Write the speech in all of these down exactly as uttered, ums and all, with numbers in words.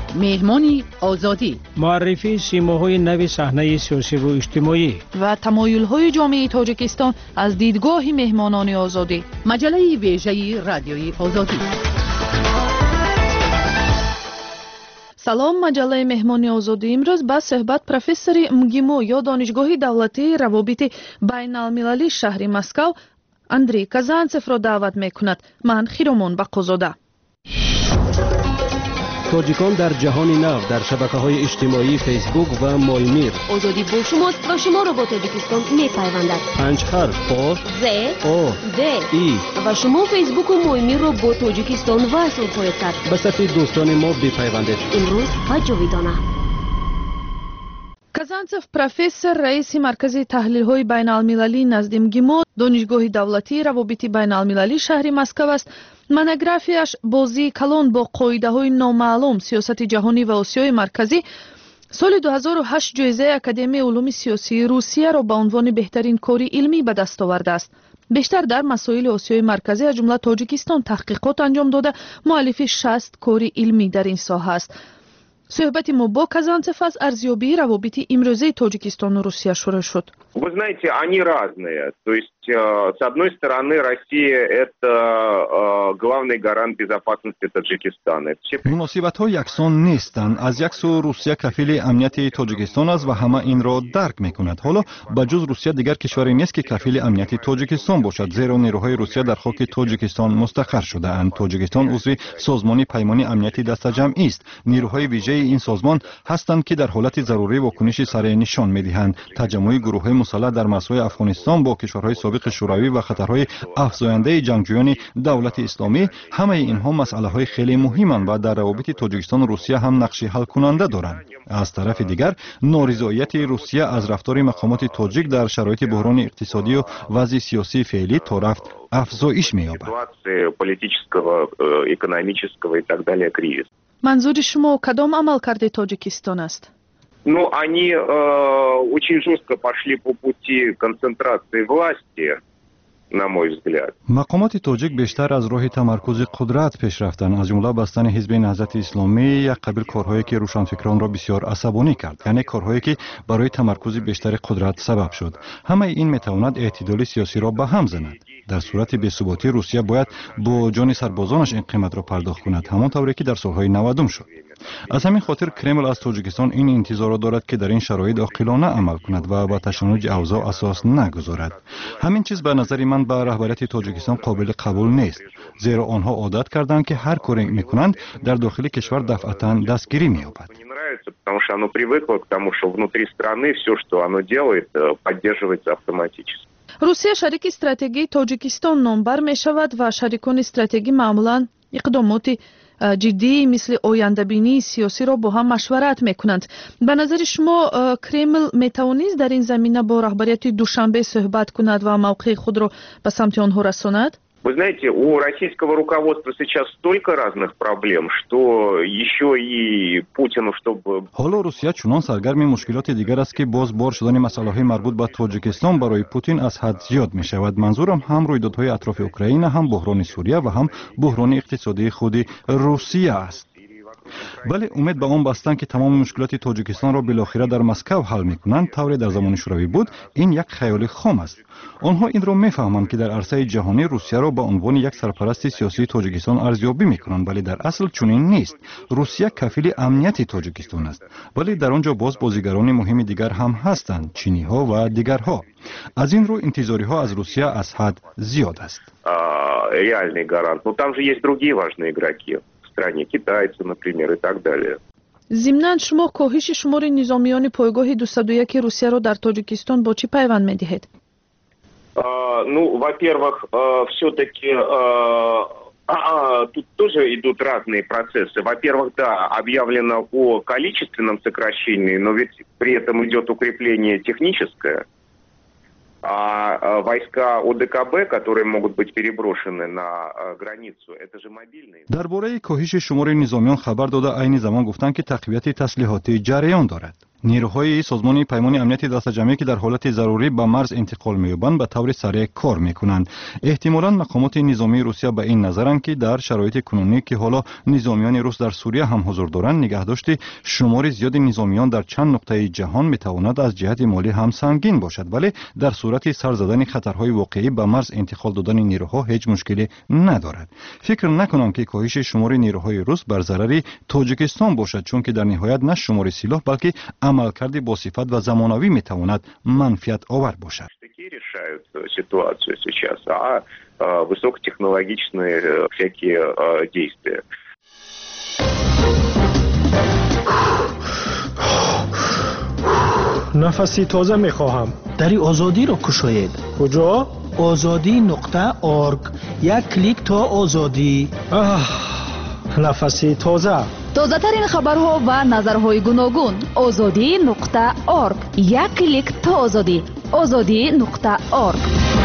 مهمانی آزادی، معرفی سیماهای نو صحنه سیاسی و اجتماعی و تمایل‌های جامعه تاجیکستان از دیدگاه مهمانان آزادی. مجله ویژه رادیوی آزادی. سلام، مجله مهمانی آزادی امروز با صحبت پروفسور مگیمو یا دانشگاه دولتی روابط بین المللی شهر مسکو اندری کازانتسف را دعوت میکند. من خیرمان بقازاده. تاجیکان در جهان نو در شبکه‌های اجتماعی فیسبوک و مایمیر. آزادی با شماست و شما را با تاجیکستان میپیوندد. پنج حرف آ ز آ د ای و شما فیسبوک و مایمیر را با تاجیکستان وصل خواهید کرد. به صفحه دوستان ما بپیوندید. امروز و جاویدانه. کازانتسف پروفسور رئیس مرکز تحلیل‌های بین‌المللی نزد مگیمو دانشگاه دولتی روابط بین‌المللی شهر مسکو است. монографияш бозии калон бо қоидаҳои номаълум сиёсати ҷаҳонӣ ва осиёи марказӣ соли ду ҳазору ҳашт ҷоизаи академияи улуми сиёсии русияро ба унвони беҳтарин кори илмӣ ба даст овардааст. бештар дар масоили осиёи марказӣ аз ҷумла тоҷикистон таҳқиқот анҷом дода муаллифи шаст кори илмӣ дар ин соҳа аст. суҳбати мо бо Казанцев аз арзёбии равобити имрӯзаи Тоҷикистону Русия шурӯъ шуд. Вы знаете, они разные. То есть, с одной стороны, Россия – это главный гарант безопасности Таджикистана. مناسبت‌ها یکسان نیستند. از یک سو روسیه کفیل امنیت تاجیکستان است و همه این را درک می‌کنند. حالا بجز روسیه دیگر کشوری نیست که کفیل امنیت تاجیکستان باشد، زیرا نیروهای روسیه در خاک تاجیکستان مستقر شده‌اند. تاجیکستان عضو سازمان پیمان امنیتی دسته‌جمعی است. نیروهای ویژه این سازمان هستند که در حالت ضروری واکنش سریع نشان می‌دهند. تجمع گروه‌های مسلح در مسائل افغانستان با کشورهای سابق شوروی و خطرهای افزاینده جنگجویان دولت اسلامی، همه اینها مسائل‌های خیلی مهمند و در روابط تاجیکستان و روسیه هم نقش حل کننده دارند. از طرف دیگر نارضایتی روسیه از رفتار مقامات تاجیک در شرایط بحران اقتصادی و وضع سیاسی فعلی تا رفت افزایش می‌یابد. منظور شما کدام عملکرد تاجیکستان است؟ Ну, они э, очень жестко пошли по пути концентрации власти, на мой взгляд. مقامات تاجیک بیشتر از راه تمرکز قدرت پیش رفتند، از جمله بستن حزب نهضت اسلامی یک قبیل کارهایی که روشنفکران را بسیار عصبانی کرد، یعنی کارهایی که برای تمرکز بیشتر قدرت سبب شد. همه این میتواند اعتدال سیاسی را به هم زند. در صورت بی‌ثباتی روسیه باید با جان سربازانش این قیمت را پرداخت کند، همانطوری که در سالهای نودم شد. از همین خاطر کرمل از تاجیکستان این انتظار را دارد که در این شرایط عاقلانه عمل کند و به تشنج اوضاع اساس نگذارد. همین چیز به نظر من به رهبریت تاجیکستان قابل قبول نیست، زیرا آنها عادت کردند که هر کاری میکنند در داخل کشور دفعتاً دستگیری می‌یابد. Потому что оно привыкло к тому, что внутри страны все, что оно делает, поддерживается автоматически. روسیه شریک استراتژی تاجیکستان نامبر می شود و شریکان استراتژی معمولاً اقدامات جدی مثل آینده‌بینی سیاسی را با هم مشورت میکنند. به نظر شما کرمل میتوانست در این زمینه با رهبریت دوشنبه صحبت کند و موقع خود را به سمت آنها رساند؟ Вы знаете, у российского руководства сейчас столько разных проблем, что еще и Путину, чтобы... حالا روسیه چنان سرگرم مشکلات دیگر است که باز بار شدن مسائل مربوط به تاجیکستان برای پوتین از حد زیاد می شود. منظورم هم رویدادهای اطراف اوکراین، هم بحران سوریه و هم بحران اقتصادی خود روسیه است. ولی امید به آن بستند که تمام مشکلات تاجیکستان را بالاخره در مسکو حل میکنند، طوری در زمان شوروی بود، این یک خیال خام است. آنها این را میفهمند که در عرصه جهانی روسیه را به عنوان یک سرپرست سیاسی تاجیکستان ارزیابی میکنند، ولی در اصل چنین نیست. روسیه کفیل امنیت تاجیکستان است، ولی در آنجا باز بازیگران مهم دیگر هم هستند، چینی ها و دیگرها. از این رو انتظاری ها از روسیه از حد زیاد است. реальный гарант. Но там же есть другие важные игроки. китайцы, например, и так далее. ضمناً شما کاهش شمار نظامیان پایگاه دویست و یک روسیه را در تاجیکستان با چی پیوند می‌دهید؟ Ну, во-первых, все-таки тут тоже идут разные процессы. Во-первых, да, объявлено о количественном сокращении, но ведь при этом идет укрепление техническое. А войска ОДКБ, которые могут быть переброшены на границу, это же мобильные. درباره کاهش شمار نظامیان خبر داده عین زمان گفتند که تقویت تسلیحاتی جریان دارد. نیروهای سازمان پیمان امنیت دسته‌جمعی که در حالت ضروری به مرز انتقال می‌یابند به طور سریع کار می‌کنند. احتمالاً مقامات نظامی روسیه به این نظرند که در شرایط کنونی که حالا نظامیان روس در سوریه هم حضور دارند، نگهداشت شمار زیاد نظامیان در چند نقطه جهان می‌تواند از جهت مالی هم سنگین باشد، ولی در صورت سر زدن خطرهای واقعی به مرز انتقال دادن نیروها هیچ مشکلی ندارد. فکر نکنم که کاهش شمار نیروهای روس بر ضرر تاجیکستان باشد، چون که در نهایت نه شمار سلاح بلکه عملکرد با صفت و زمانوی میتواند منفعت آور باشد. решают ситуацию сейчас, а высокотехнологичные всякие действия. نفسی تازه میخواهم. دری آزادی را کشاید. کجا؟ آزادی نقطه آرگ. یک کلیک تا آزادی. نفسی تازه. تازه ترین خبرها و نظرهای گوناگون. آزادی نقطه آرگ. یک کلیک تا آزادی. آزادی نقطه آرگ.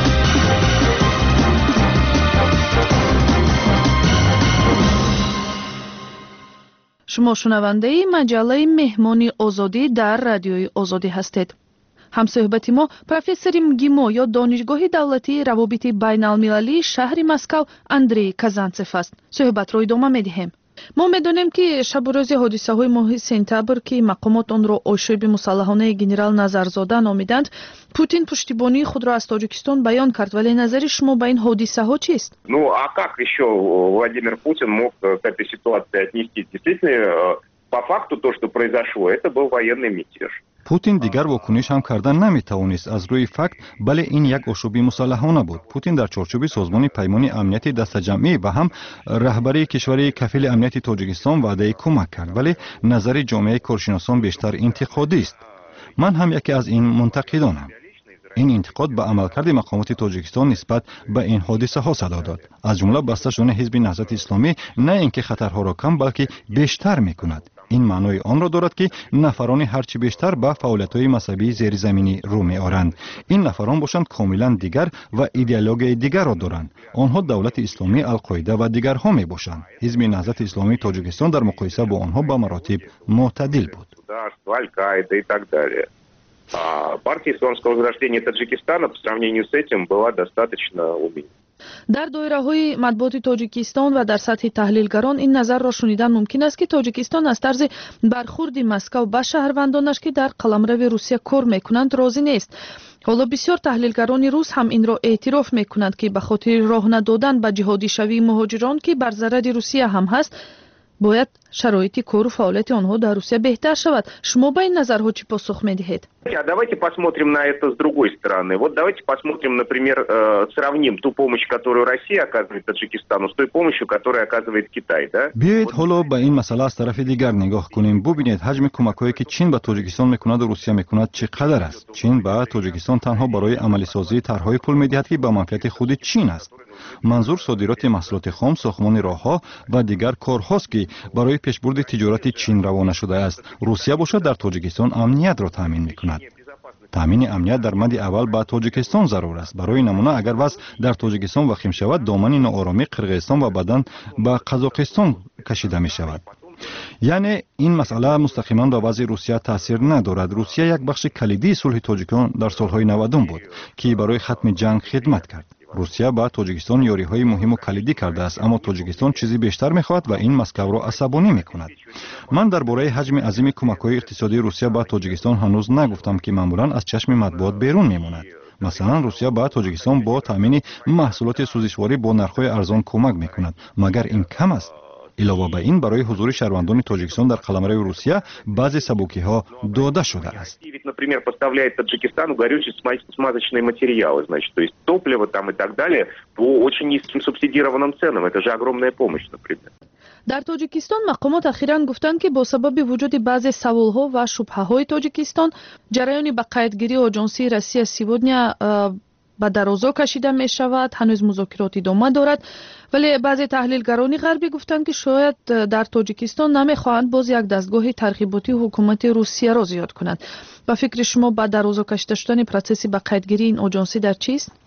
شما شنونده مجله مهمانی آزادی در رادیوی آزادی هستید. همصحبت ما پروفسور مگیمو یا دانشگاه دولتی روابط بین المللی شهر مسکو اندری کازانتسف است. صحبت را ادامه می‌دهیم. ما می‌دانیم که شب و روز حادثه‌های ماه سپتامبر که مقامات آن را آشوب مسلحانه گنرال نظرزاده نامیدند، پوتین پشتیبانی خود را از تاجیکستان بیان کرد، ولی نظر شما به این حادثه‌ها چیست؟ Ну, а как еще Владимир Путин мог к этой ситуации отнести? Действительно, по факту то, что произошло, это был военный мятеж. پوتین دیگر واکنش هم کردن نمیتوانست از روی فکت، بله این یک آشوبی مسلحانه بود. پوتین در چارچوب سازمان پیمان امنیت دسته‌جمعی و هم رهبری کشور کفیل امنیت تاجیکستان وعده کمک کرد، ولی نظر جامعه کارشناسان بیشتر انتقادی است. من هم یکی از این منتقدانم. این انتقاد به عملکرد مقامات تاجیکستان نسبت به این حادثه ها صدا داد، از جمله بسته شدن حزب نهضت اسلامی نه اینکه خطرها را کم بلکه بیشتر میکند. این معنای آن را دارد که نفران هرچی بیشتر به فعالیت‌های مذهبی زیرزمینی رو می‌آورند. این نفران باشند کاملا دیگر و ایدئولوژی دیگر را دارند. آنها دولت اسلامی، القاعده و دیگرها میباشند. حزب نهضت اسلامی تاجیکستان در مقایسه با آنها به مراتب معتدل بود. Партия исламского возрождения Таджикистана по сравнению с этим была достаточно умеренной. در دایره‌های مطبوعات تاجیکستان و در سطح تحلیلگران این نظر را شنیدن ممکن است که تاجیکستان از طرز برخورد مسکو به شهروندانش که در قلمرو روسیه کار میکنند راضی نیست. حالا بسیار تحلیلگران روس هم این را اعتراف میکنند که به خاطر راه ندادن به جهادی شوی مهاجران که بر ضرر روسیه هم هست، باید شرایط کار و فعالیت آنها در روسیه بهتر شود. شما به این نظرها چی پاسخ میدهید؟ Давайте посмотрим на это с другой стороны. Вот давайте посмотрим, например, сравним ту помощь, которую Россия оказывает Таджикистану, с той помощью, которую оказывает Китай, да? بیایید حالا به این مسئله از طرف دیگر نگاه کنیم. ببینید حجم کمک‌هایی که چین به تاجیکستان میکند و روسیه میکند چقدر است. چین به تاجیکستان تنها برای عملی سازی طرح‌های پول میدهد که به منفعت خود چین است. منظور صادرات محصولات خام، ساختمان راه‌ها و دیگر کارهاست که برای پیشبرد تجارت چین روانه شده است. روسیه باشد در تاجیکستان امنیت را تامین میکند. تامین امنیت در مد اول به تاجیکستان ضرور است. برای نمونه اگر وضع در تاجیکستان وخیم شود، دامن ناآرامی قرقیزستان و بعداً به قزاقستان کشیده می شود. یعنی این مسئله مستقیما به وضع روسیه تاثیر ندارد. روسیه یک بخش کلیدی صلح تاجیکستان در سالهای نود بود که برای ختم جنگ خدمت کرد. روسیه با تاجیکستان یاری‌های مهم و کلیدی کرده است، اما تاجیکستان چیزی بیشتر می‌خواهد و این مسکو را عصبانی می‌کند. من درباره حجم عظیم کمک‌های اقتصادی روسیه با تاجیکستان هنوز نگفتم که معمولاً از چشم مطبوعات بیرون می‌ماند. مثلا روسیه با تاجیکستان با تامین محصولات سوزشواری با نرخ‌های ارزان کمک می‌کند. مگر این کم است؟ علاوه بر این برای حضور شهروندان تاجیکستان در قلمرو روسیه بعضی سبوکی‌ها داده شده است. Например, поставляет Таджикистану горючие смазочные материалы, значит, то есть топливо там и так далее по очень низким субсидированным ценам. Это же огромная помощь, например. در تاجیکستان مقامات اخیراً گفتند که با سبب وجود بعضی سوالها و شبهه‌های تاجیکستان، جریان به قیدگیری آژانسی روسیه سیودنیا به درازا کشیده می شود. هنوز مذاکرات ادامه دارد، ولی بعضی تحلیلگران غربی گفتند که شاید در تاجیکستان نمیخواهند باز یک دستگاه ترغیباتی حکومت روسیه را زیاد کنند. با فکر شما با درازا کشیده شدن پروسه به قیدگیری این آژانسی در چیست؟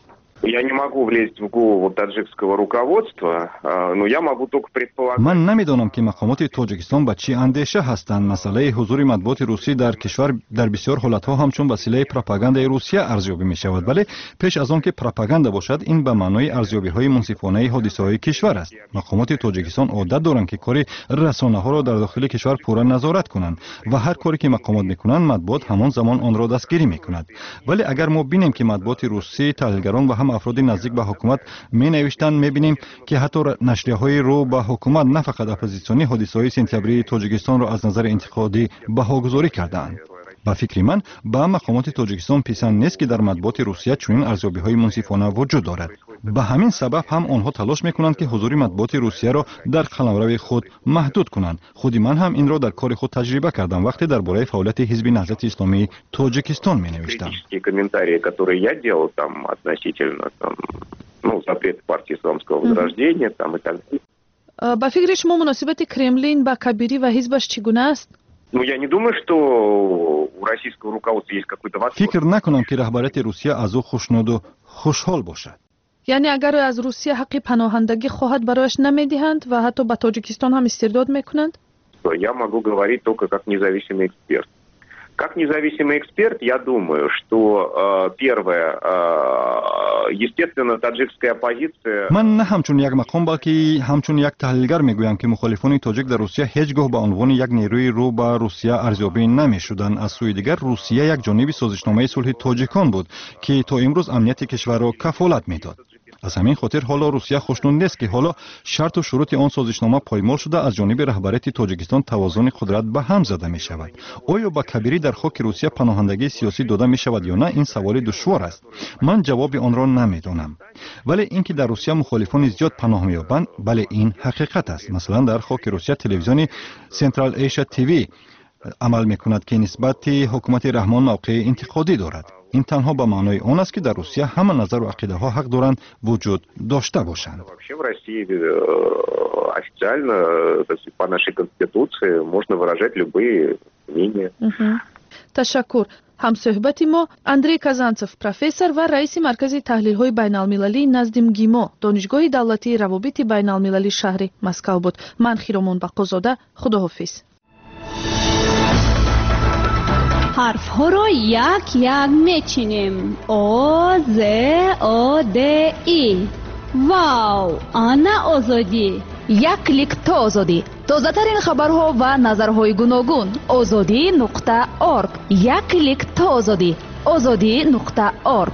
Я не могу влезть в голову таджикского руководства, но я могу только предполагать. من نمیدانم که مقامات تاجیکستان به چی اندیشه هستند. مسئله حضور مطبوعات روسی در کشور در بسیار حالتها همچون وسیله پروپاگاندای روسیه ارزیابی می شود، ولی پیش از آن که پروپاگاندا باشد این به معنای ارزیابی های منصفانه حادثه های کشور است. مقامات تاجیکستان عادت دارند که کار رسانه ها را در داخل کشور پورا نظارت کنند و هر کاری که مقامات میکنند مطبوعات همان زمان آن را دستگیری میکند. ولی اگر ما بینیم که مطبوعات روسی، تحلیلگران و هم افراد نزدیک به حکومت می نوشتند، می بینیم که حتی نشریه های رو به حکومت نه فقط اپوزیسیونی حادثه های سپتامبری تاجیکستان را از نظر انتقادی بهاگذاری کردند. با فکر من با مقامات تاجیکستان پسند نیست که در مطبوعات روسیه چنین ارزیابی های منصفانه وجود دارد. به همین سبب هم آنها تلاش میکنند که حضور مطبوعات روسیه را در قلمرو خود محدود کنند. خود من هم این را در کار خود تجربه کردم وقتی درباره فعالیت حزب نهضت اسلامی تاجیکستان می نوشتم. комментарии, которые я делал там относительно там, ну, запрет партии исламского возрождения там и так далее. با فکر شما مناسبت کرملین با کبیری و حزبش چگونه است؟ Ну, я не думаю, что у российского руководства есть какой-то восторг. فکر نکنم که رهبریت روسیه از او خوشنود و خوشحال باشد. یعنی اگر از روسیه حق پناهندگی خواهد برایش نمیدهند و حتی به تاجیکستان هم استرداد میکنند؟ Я могу говорить только как независимый эксперт. Как независимый эксперт, я думаю, что э, первое, э, естественно, таджикская оппозиция... من نه همچون یک مقام بلکه همچون یک تحلیلگر میگویم که مخالفان تاجیک در روسیه هیچگاه به عنوان یک نیروی رو به روسیه ارزیابی نمیشدند. از سوی دیگر روسیه یک جانب سازشنامه صلح تاجیکان بود که تا امروز امنیت کشور را کفالت میداد. از همین خاطر حالا روسیه خوشنود نیست که حالا شرط و شروط آن سازشنامه پایمال شده از جانب رهبریت تاجیکستان توازن قدرت به هم زده می شود. آیا با کبیری در خاک روسیه پناهندگی سیاسی داده می شود یا نه؟ این سوال دشوار است. من جواب آن را نمیدانم. ولی اینکه در روسیه مخالفان زیاد پناه می‌یابند، بله این حقیقت است. مثلا در خاک روسیه تلویزیون سنترال ایشیا تیوی عمل می‌کند که نسبت حکومت رحمان موقع انتقادی دارد. این تنها به معنای آن است که در روسیه همه نظر و عقیده ها حق دارند وجود داشته باشند. Вообще в России официально, по нашей конституции, можно выражать любые мнения. تشکر. همصحبت ما اندری کازانتسوف پروفسور و رئیس مرکز تحلیل های بین المللی نزد گیمو دانشگاه دولتی روابط بین المللی شهر مسکو بود. من خیرمان بقازاده، خداحافظ. حرف ها را یک یک میچینیم. او ز او د ای. واو، آنا آزادی. یک کلیک تا آزادی. تازه ترین خبرها و نظرهای گوناگون. آزادی نقطه ارگ. یک کلیک تا آزادی. آزادی نقطه ارگ.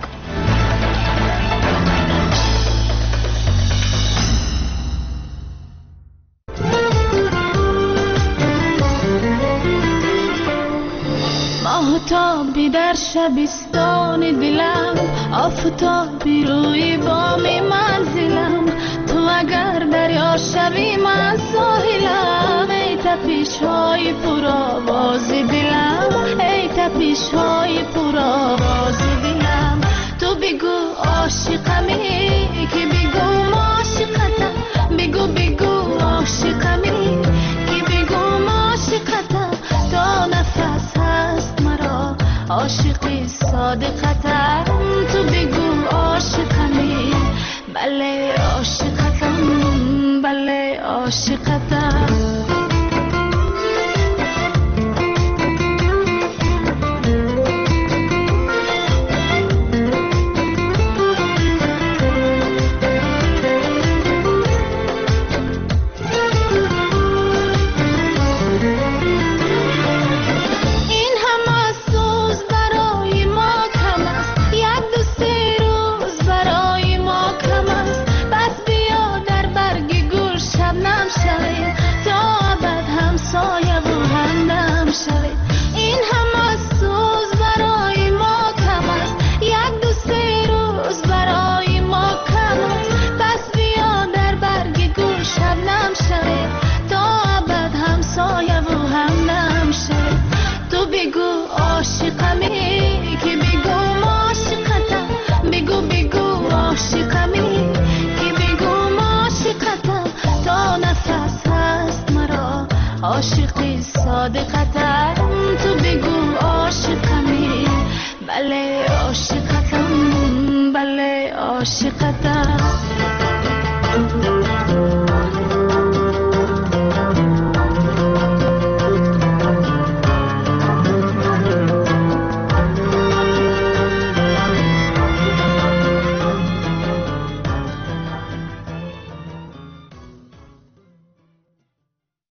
آفتابی در شبستان دلم، آفتابی روی بام منزلم، تو اگر دریا شوی من ساحلم. ای تپش های پر آواز دلم، ای تپش های پر آواز دلم. تو بگو عاشقمی که بگو عاشقتم، بگو بگو عاشقمی که بگو عاشقتم. تا نفس هست مرا عاشقی صادقتم، تو بگو عاشقمی. بله عاشقتم، بله عاشقتم. عاشقی صادقتم.